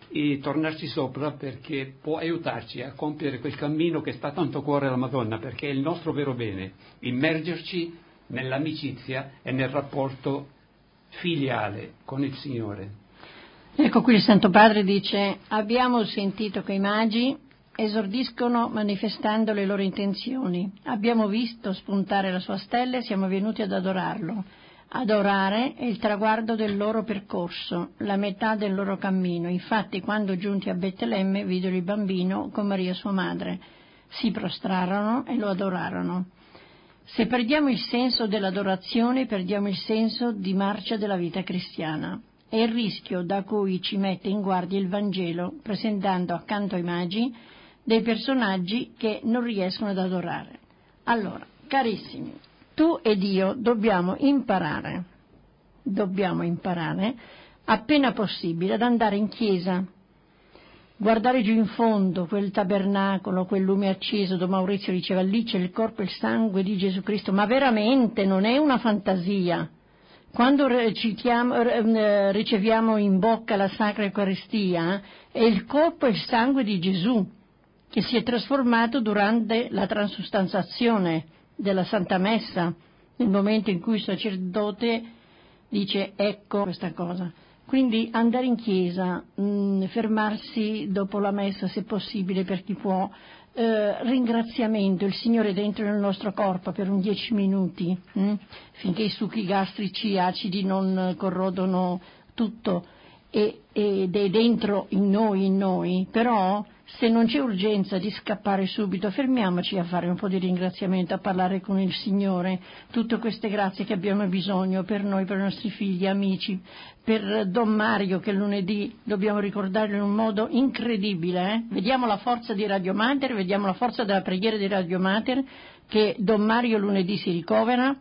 Speaker 2: e tornarci sopra, perché può aiutarci a compiere quel cammino che sta tanto a cuore alla Madonna, perché è il nostro vero bene, immergerci nell'amicizia e nel rapporto filiale con il Signore.
Speaker 1: Ecco qui il Santo Padre dice: abbiamo sentito che i magi esordiscono manifestando le loro intenzioni, abbiamo visto spuntare la sua stella e siamo venuti ad adorarlo. Adorare è il traguardo del loro percorso, la metà del loro cammino. Infatti, quando giunti a Betlemme, videro il bambino con Maria sua madre. Si prostrarono e lo adorarono. Se perdiamo il senso dell'adorazione, perdiamo il senso di marcia della vita cristiana. È il rischio da cui ci mette in guardia il Vangelo, presentando accanto ai magi dei personaggi che non riescono ad adorare. Allora, carissimi, tu ed io dobbiamo imparare, dobbiamo imparare appena possibile ad andare in chiesa, guardare giù in fondo quel tabernacolo, quel lume acceso. Don Maurizio diceva: lì c'è il corpo e il sangue di Gesù Cristo, ma veramente non è una fantasia. Quando recitiamo, riceviamo in bocca la Sacra Eucaristia, è il corpo e il sangue di Gesù che si è trasformato durante la transustanzazione della Santa Messa, nel momento in cui il sacerdote dice: ecco questa cosa. Quindi andare in chiesa, mh, fermarsi dopo la messa se possibile per chi può, eh, ringraziamento, il Signore dentro nel nostro corpo per un dieci minuti, mh, finché i succhi gastrici acidi non corrodono tutto, e, ed è dentro in noi, in noi, però se non c'è urgenza di scappare subito, fermiamoci a fare un po' di ringraziamento, a parlare con il Signore, tutte queste grazie che abbiamo bisogno per noi, per i nostri figli, amici, per Don Mario che lunedì dobbiamo ricordarlo in un modo incredibile. Eh? Vediamo la forza di Radio Mater, vediamo la forza della preghiera di Radio Mater, che Don Mario lunedì si ricovera.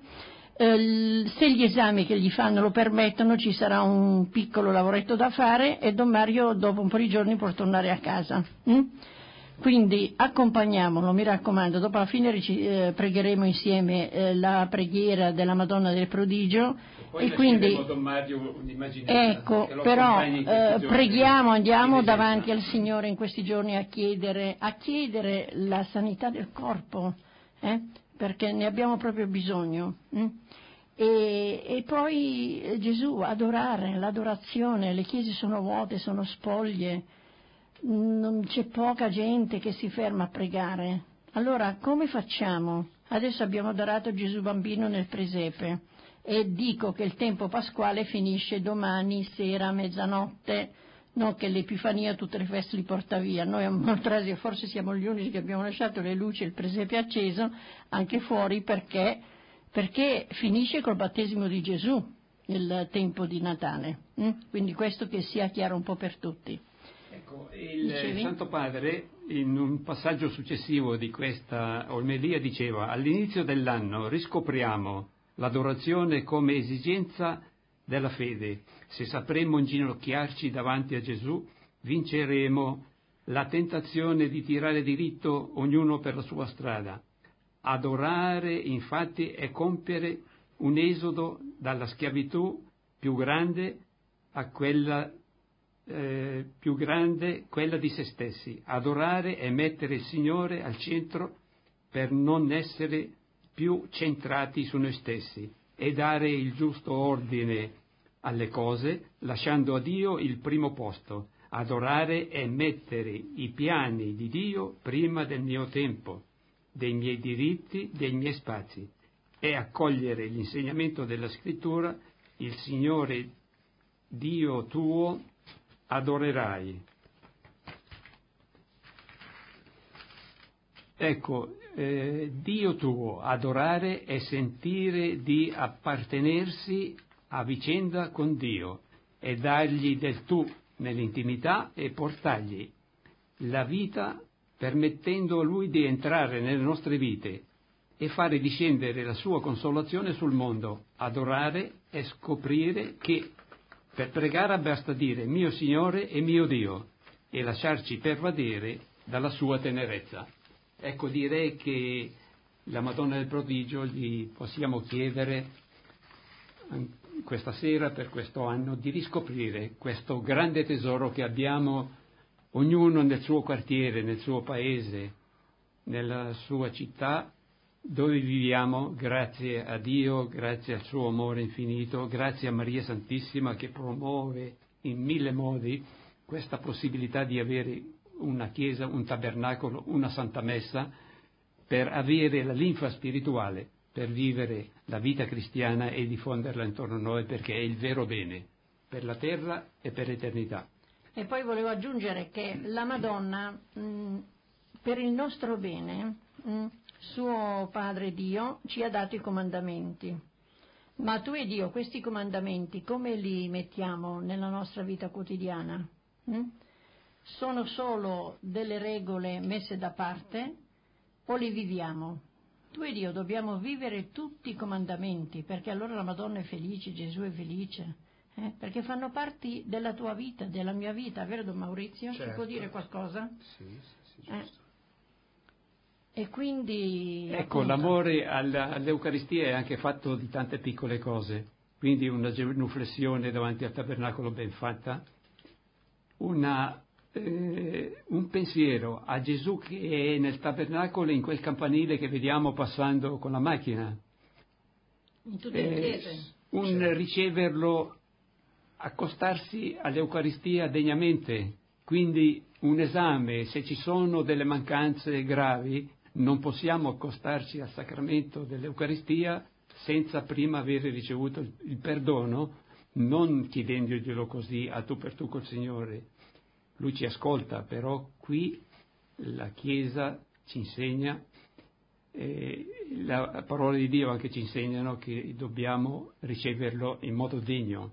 Speaker 1: Eh, se gli esami che gli fanno lo permettono, ci sarà un piccolo lavoretto da fare e Don Mario dopo un po' di giorni può tornare a casa. Mm? Quindi accompagniamolo, mi raccomando. Dopo la fine eh, pregheremo insieme eh, la preghiera della Madonna del Prodigio,
Speaker 2: e,
Speaker 1: e quindi
Speaker 2: Don Mario
Speaker 1: ecco, però eh, preghiamo, andiamo davanti al Signore in questi giorni a chiedere, a chiedere la sanità del corpo, eh? perché ne abbiamo proprio bisogno. Hm? E, e poi Gesù, adorare, l'adorazione, le chiese sono vuote, sono spoglie, non c'è poca gente che si ferma a pregare. Allora come facciamo? Adesso abbiamo adorato Gesù bambino nel presepe e dico che il tempo pasquale finisce domani sera a mezzanotte, non che l'Epifania tutte le feste li porta via. Noi a Montrasio forse siamo gli unici che abbiamo lasciato le luci e il presepe acceso anche fuori, perché, perché finisce col battesimo di Gesù il tempo di Natale. Mm? Quindi questo che sia chiaro un po' per tutti.
Speaker 2: Ecco, il Dicevi? Santo Padre in un passaggio successivo di questa omelia diceva: all'inizio dell'anno riscopriamo l'adorazione come esigenza della fede. Se sapremo inginocchiarci davanti a Gesù, vinceremo la tentazione di tirare diritto ognuno per la sua strada. Adorare, infatti, è compiere un esodo dalla schiavitù più grande a quella eh, più grande, quella di se stessi. Adorare è mettere il Signore al centro per non essere più centrati su noi stessi e dare il giusto ordine alle cose, lasciando a Dio il primo posto. Adorare è mettere i piani di Dio prima del mio tempo, dei miei diritti, dei miei spazi. È accogliere l'insegnamento della Scrittura: il Signore Dio tuo adorerai. Ecco, eh, Dio tuo, adorare è sentire di appartenersi a vicenda con Dio e dargli del tu nell'intimità e portargli la vita, permettendo a Lui di entrare nelle nostre vite e fare discendere la sua consolazione sul mondo. Adorare è scoprire che per pregare basta dire mio Signore e mio Dio e lasciarci pervadere dalla sua tenerezza. Ecco, direi che la Madonna del Prodigio gli possiamo chiedere questa sera, per questo anno, di riscoprire questo grande tesoro che abbiamo ognuno nel suo quartiere, nel suo paese, nella sua città, dove viviamo, grazie a Dio, grazie al suo amore infinito, grazie a Maria Santissima che promuove in mille modi questa possibilità di avere una chiesa, un tabernacolo, una Santa Messa, per avere la linfa spirituale, per vivere la vita cristiana e diffonderla intorno a noi, perché è il vero bene per la terra e per l'eternità.
Speaker 1: E poi volevo aggiungere che la Madonna, mh, per il nostro bene, mh, suo Padre Dio ci ha dato i comandamenti. Ma tu ed io questi comandamenti come li mettiamo nella nostra vita quotidiana? Mh? Sono solo delle regole messe da parte o li viviamo? Tu ed io dobbiamo vivere tutti i comandamenti, perché allora la Madonna è felice, Gesù è felice, eh? Perché fanno parte della tua vita, della mia vita, vero Don Maurizio?
Speaker 3: Certo.
Speaker 1: Ci può dire qualcosa?
Speaker 3: Sì, sì, sì,
Speaker 1: Eh?
Speaker 3: giusto.
Speaker 1: E quindi...
Speaker 2: Ecco,
Speaker 1: appunto,
Speaker 2: l'amore alla, all'Eucaristia è anche fatto di tante piccole cose, quindi una genuflessione davanti al tabernacolo ben fatta, una... Eh, un pensiero a Gesù che è nel tabernacolo, in quel campanile che vediamo passando con la macchina,
Speaker 1: in tutte le
Speaker 2: eh,
Speaker 1: chiese.
Speaker 2: un
Speaker 3: Certo.
Speaker 2: riceverlo, accostarsi all'Eucaristia degnamente, quindi un esame: se ci sono delle mancanze gravi non possiamo accostarci al sacramento dell'Eucaristia senza prima avere ricevuto il, il perdono, non chiedendoglielo così a tu per tu col Signore. Lui ci ascolta, però qui la Chiesa ci insegna, eh, la parola di Dio anche ci insegnano che dobbiamo riceverlo in modo degno.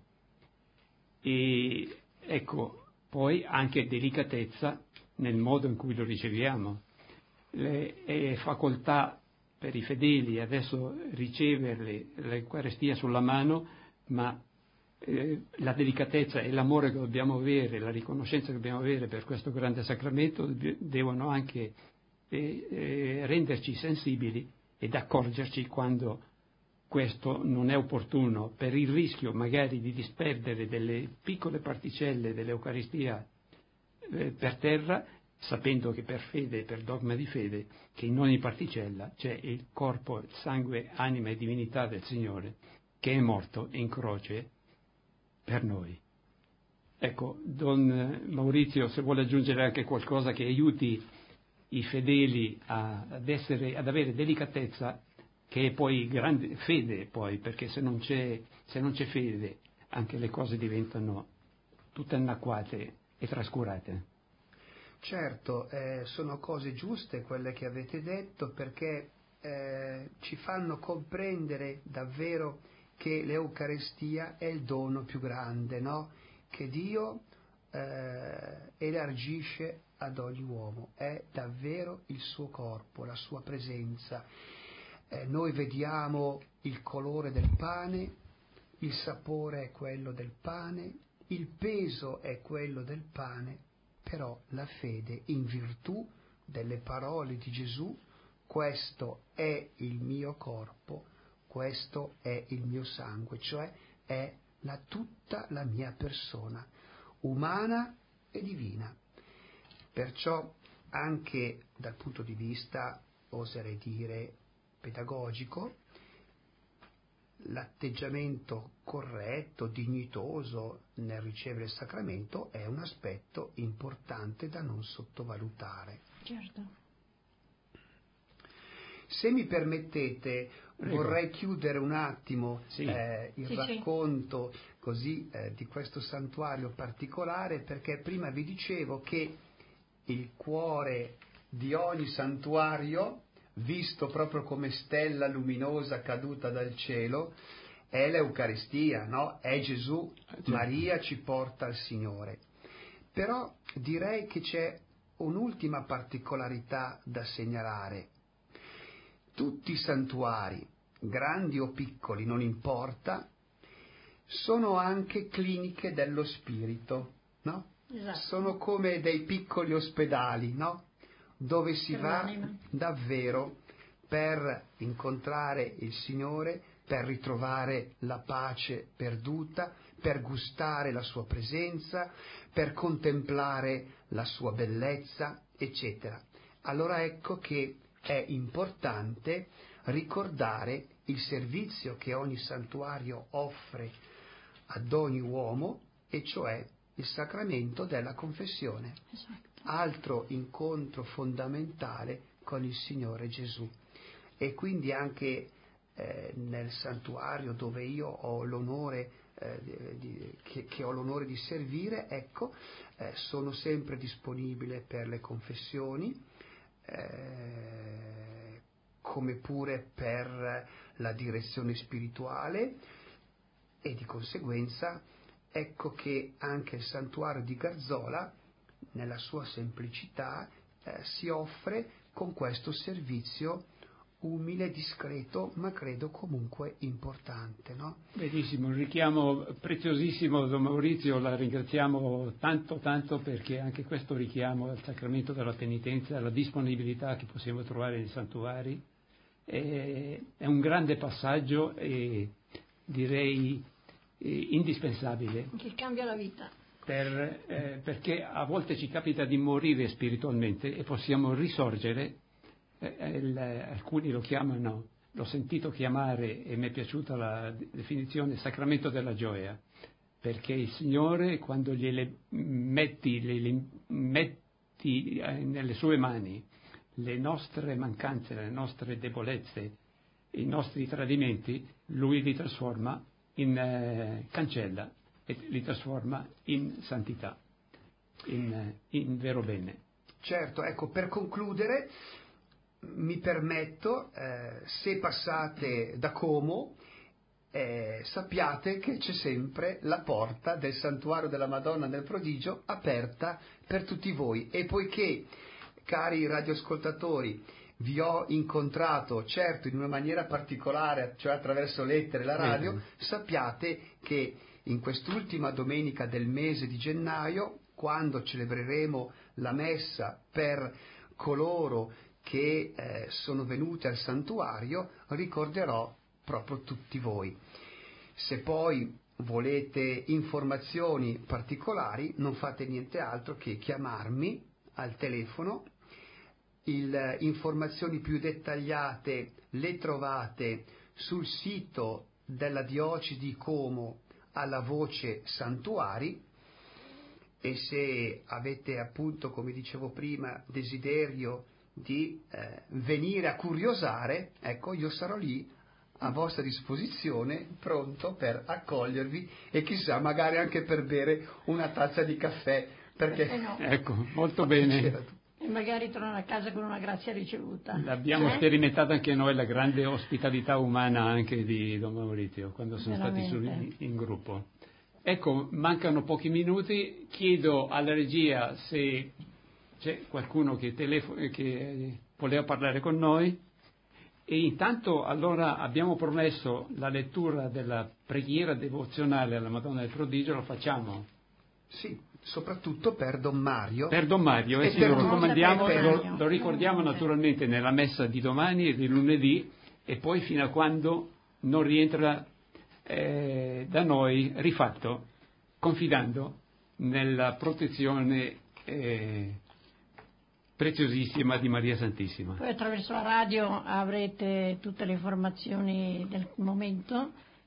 Speaker 2: E ecco, poi anche delicatezza nel modo in cui lo riceviamo. Le, è facoltà per i fedeli adesso riceverle l'Eucaristia sulla mano, ma Eh, la delicatezza e l'amore che dobbiamo avere, la riconoscenza che dobbiamo avere per questo grande sacramento devono anche eh, eh, renderci sensibili ed accorgerci quando questo non è opportuno, per il rischio magari di disperdere delle piccole particelle dell'Eucaristia eh, per terra, sapendo che per fede, per dogma di fede, che in ogni particella c'è il corpo, il sangue, anima e divinità del Signore, che è morto in croce per noi. Ecco, Don Maurizio, se vuole aggiungere anche qualcosa che aiuti i fedeli a, ad, essere, ad avere delicatezza, che è poi grande fede, poi, perché se non c'è, se non c'è fede anche le cose diventano tutte annacquate e trascurate.
Speaker 3: Certo, eh, sono cose giuste quelle che avete detto, perché eh, ci fanno comprendere davvero che l'Eucaristia è il dono più grande, no? Che Dio eh, elargisce ad ogni uomo, è davvero il suo corpo, la sua presenza. Eh, noi vediamo il colore del pane, il sapore è quello del pane, il peso è quello del pane, però la fede in virtù delle parole di Gesù: questo è il mio corpo, questo è il mio sangue, cioè è la, tutta la mia persona, umana e divina. Perciò anche dal punto di vista, oserei dire, pedagogico, l'atteggiamento corretto, dignitoso nel ricevere il sacramento è un aspetto importante da non sottovalutare.
Speaker 1: Certo.
Speaker 3: Se mi permettete, Prego. vorrei chiudere un attimo sì. eh, il sì, racconto sì. così eh, di questo santuario particolare, perché prima vi dicevo che il cuore di ogni santuario, visto proprio come stella luminosa caduta dal cielo, è l'Eucaristia, no? È Gesù, Maria ci porta al Signore. Però direi che c'è un'ultima particolarità da segnalare. Tutti i santuari, grandi o piccoli, non importa, sono anche cliniche dello spirito, no? Esatto. Sono come dei piccoli ospedali, no? Dove si per va l'anima. davvero per incontrare il Signore, per ritrovare la pace perduta, per gustare la sua presenza, per contemplare la sua bellezza, eccetera. Allora ecco che è importante ricordare il servizio che ogni santuario offre ad ogni uomo, e cioè il sacramento della confessione. Esatto. Altro incontro fondamentale con il Signore Gesù. E quindi anche eh, nel santuario dove io ho l'onore eh, di, che, che ho l'onore di servire, ecco, eh, sono sempre disponibile per le confessioni, eh, come pure per la direzione spirituale, e di conseguenza ecco che anche il santuario di Garzola, nella sua semplicità, eh, si offre con questo servizio umile, discreto, ma credo comunque importante, no?
Speaker 2: Benissimo, un richiamo preziosissimo, Don Maurizio, la ringraziamo tanto tanto, perché anche questo richiamo al sacramento della penitenza, alla disponibilità che possiamo trovare nei santuari, è, è un grande passaggio e direi eh, indispensabile.
Speaker 1: Che cambia la vita.
Speaker 2: Per, eh, perché a volte ci capita di morire spiritualmente e possiamo risorgere. Eh, il, alcuni lo chiamano, l'ho sentito chiamare, e mi è piaciuta la definizione, sacramento della gioia, perché il Signore, quando gliele metti, le, le metti nelle sue mani le nostre mancanze, le nostre debolezze, i nostri tradimenti, Lui li trasforma in eh, cancella e li trasforma in santità, in, in vero bene.
Speaker 3: Certo, ecco, per concludere mi permetto, eh, se passate da Como, eh, sappiate che c'è sempre la porta del santuario della Madonna del Prodigio aperta per tutti voi, e poiché, cari radioascoltatori, vi ho incontrato certo in una maniera particolare, cioè attraverso lettere e la radio, Bene. sappiate che in quest'ultima domenica del mese di gennaio, quando celebreremo la messa per coloro che eh, sono venuti al santuario, ricorderò proprio tutti voi. Se poi volete informazioni particolari, non fate niente altro che chiamarmi al telefono. Le informazioni più dettagliate le trovate sul sito della diocesi di Como alla voce santuari, e se avete appunto, come dicevo prima, desiderio di eh, venire a curiosare, ecco, io sarò lì a vostra disposizione, pronto per accogliervi e chissà magari anche per bere una tazza di caffè, perché
Speaker 1: eh no.
Speaker 2: ecco, molto bene,
Speaker 1: e magari tornare a casa con una grazia ricevuta.
Speaker 2: L'abbiamo eh? sperimentata anche noi, la grande ospitalità umana anche di Don Maurizio quando sono Veramente. stati su, in, in gruppo. Ecco, mancano pochi minuti, chiedo alla regia se c'è qualcuno che, telefo- che voleva parlare con noi, e intanto allora abbiamo promesso la lettura della preghiera devozionale alla Madonna del Prodigio, lo facciamo?
Speaker 3: Sì, soprattutto per Don Mario.
Speaker 2: Per Don Mario, eh, sì, lo raccomandiamo, lo, lo ricordiamo naturalmente nella messa di domani e di lunedì, e poi fino a quando non rientra eh, da noi rifatto, confidando nella protezione eh, preziosissima di Maria Santissima.
Speaker 1: Poi attraverso la radio avrete tutte le informazioni del momento,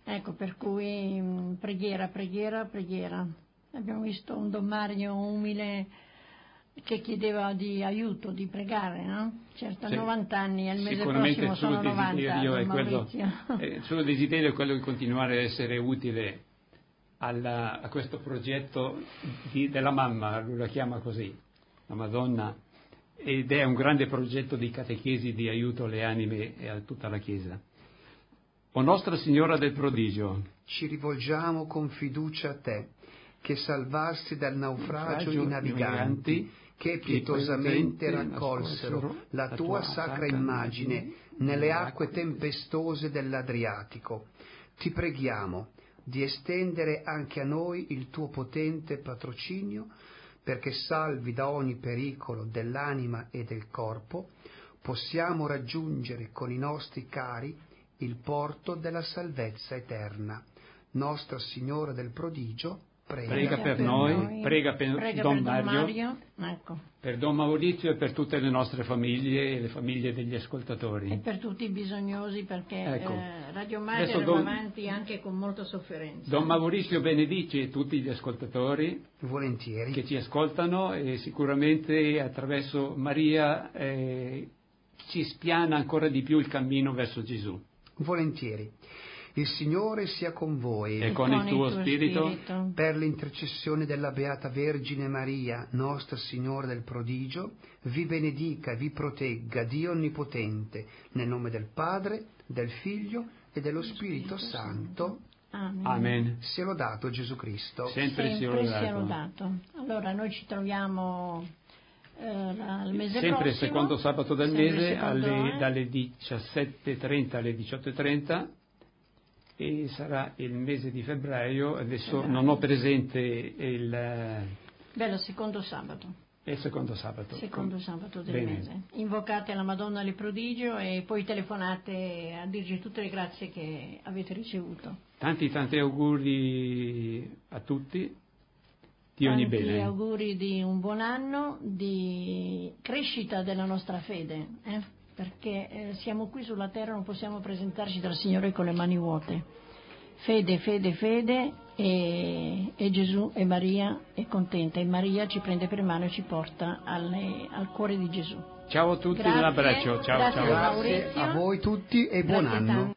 Speaker 1: Ecco, per cui mh, preghiera, preghiera, preghiera. Abbiamo visto un Don Mario umile che chiedeva di aiuto, di pregare, no? Certo, a
Speaker 2: Sì.
Speaker 1: novanta anni, e il mese
Speaker 2: Sicuramente
Speaker 1: prossimo
Speaker 2: il suo
Speaker 1: sono novanta,
Speaker 2: desiderio
Speaker 1: Don
Speaker 2: è quello,
Speaker 1: Maurizio.
Speaker 2: eh, il suo desiderio è quello di continuare a essere utile alla, a questo progetto di, della mamma, lui la chiama così, la Madonna, ed è un grande progetto di catechesi, di aiuto alle anime e a tutta la Chiesa. O Nostra Signora del Prodigio,
Speaker 3: ci rivolgiamo con fiducia a te, che salvarsi dal naufragio
Speaker 2: naufragio
Speaker 3: i naviganti, che pietosamente raccolsero la tua sacra immagine nelle acque tempestose dell'Adriatico. Ti preghiamo di estendere anche a noi il tuo potente patrocinio, perché salvi da ogni pericolo dell'anima e del corpo, possiamo raggiungere con i nostri cari il porto della salvezza eterna. Nostra Signora del Prodigio, prega,
Speaker 2: prega per, per noi, noi, prega per,
Speaker 1: prega
Speaker 2: Don,
Speaker 1: per Don
Speaker 2: Mario,
Speaker 1: Mario ecco.
Speaker 2: per Don Maurizio e per tutte le nostre famiglie e le famiglie degli ascoltatori.
Speaker 1: E per tutti i bisognosi, perché
Speaker 2: ecco.
Speaker 1: eh, Radio Mater va
Speaker 2: Don,
Speaker 1: avanti anche con molta sofferenza.
Speaker 2: Don Maurizio benedice tutti gli ascoltatori
Speaker 3: volentieri
Speaker 2: che ci ascoltano, e sicuramente attraverso Maria eh, ci spiana ancora di più il cammino verso Gesù.
Speaker 3: Volentieri. Il Signore sia con voi
Speaker 2: e con, con il tuo, il tuo spirito.
Speaker 3: spirito, per l'intercessione della Beata Vergine Maria, Nostra Signora del Prodigio, vi benedica e vi protegga Dio Onnipotente, nel nome del Padre, del Figlio e dello Spirito, Spirito Santo.
Speaker 1: Amen.
Speaker 2: Amen.
Speaker 3: Sia lodato Gesù Cristo.
Speaker 2: Sempre,
Speaker 1: Sempre
Speaker 2: sia,
Speaker 1: sia lodato. Allora noi ci troviamo eh, al mese
Speaker 2: sempre
Speaker 1: prossimo,
Speaker 2: secondo sabato del mese alle,
Speaker 1: eh.
Speaker 2: dalle diciassette e trenta alle diciotto e trenta, e sarà il mese di febbraio. Adesso esatto. non ho presente il
Speaker 1: Beh, il secondo sabato.
Speaker 2: Il secondo sabato.
Speaker 1: Secondo Com... sabato del
Speaker 2: Bene.
Speaker 1: mese. Invocate la Madonna del Prodigio e poi telefonate a dirci tutte le grazie che avete ricevuto.
Speaker 2: Tanti tanti auguri a tutti, di ogni
Speaker 1: Tanti
Speaker 2: bene.
Speaker 1: auguri di un buon anno, di crescita della nostra fede, eh? perché eh, siamo qui sulla terra, non possiamo presentarci dal Signore con le mani vuote. Fede, fede, fede, e, e Gesù e Maria è contenta, e Maria ci prende per mano e ci porta alle, al cuore di Gesù.
Speaker 2: Ciao a tutti,
Speaker 1: grazie,
Speaker 2: un abbraccio, ciao
Speaker 1: grazie
Speaker 2: ciao.
Speaker 3: Grazie a voi tutti e buon anno.